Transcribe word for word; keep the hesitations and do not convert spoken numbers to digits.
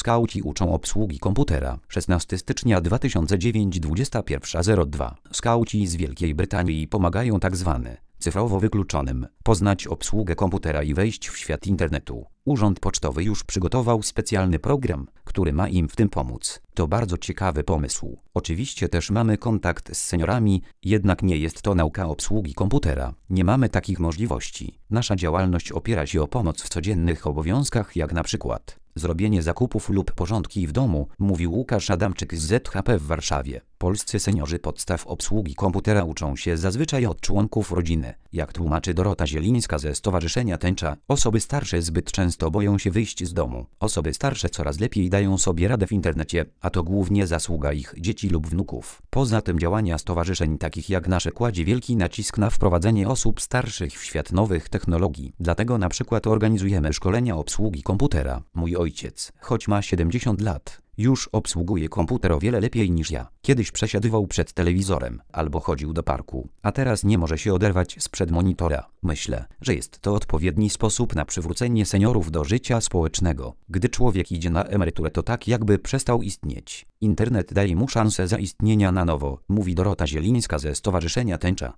Skauci uczą obsługi komputera. szesnastego stycznia dwa tysiące dziewiątego, dwudziesta pierwsza zero dwa. Skauci z Wielkiej Brytanii pomagają tzw. cyfrowo wykluczonym poznać obsługę komputera i wejść w świat internetu. Urząd Pocztowy już przygotował specjalny program, który ma im w tym pomóc. To bardzo ciekawy pomysł. Oczywiście też mamy kontakt z seniorami, jednak nie jest to nauka obsługi komputera. Nie mamy takich możliwości. Nasza działalność opiera się o pomoc w codziennych obowiązkach, jak na przykład zrobienie zakupów lub porządki w domu, mówił Łukasz Adamczyk z Z H P w Warszawie. Polscy seniorzy podstaw obsługi komputera uczą się zazwyczaj od członków rodziny. Jak tłumaczy Dorota Zielińska ze Stowarzyszenia Tęcza, osoby starsze zbyt często boją się wyjść z domu. Osoby starsze coraz lepiej dają sobie radę w internecie, a to głównie zasługa ich dzieci lub wnuków. Poza tym działania stowarzyszeń takich jak nasze kładzie wielki nacisk na wprowadzenie osób starszych w świat nowych technologii. Dlatego na przykład organizujemy szkolenia obsługi komputera. Mój ojciec, choć ma siedemdziesiąt lat, już obsługuje komputer o wiele lepiej niż ja. Kiedyś przesiadywał przed telewizorem albo chodził do parku, a teraz nie może się oderwać sprzed monitora. Myślę, że jest to odpowiedni sposób na przywrócenie seniorów do życia społecznego. Gdy człowiek idzie na emeryturę, to tak jakby przestał istnieć. Internet daje mu szansę zaistnienia na nowo, mówi Dorota Zielińska ze Stowarzyszenia Tęcza.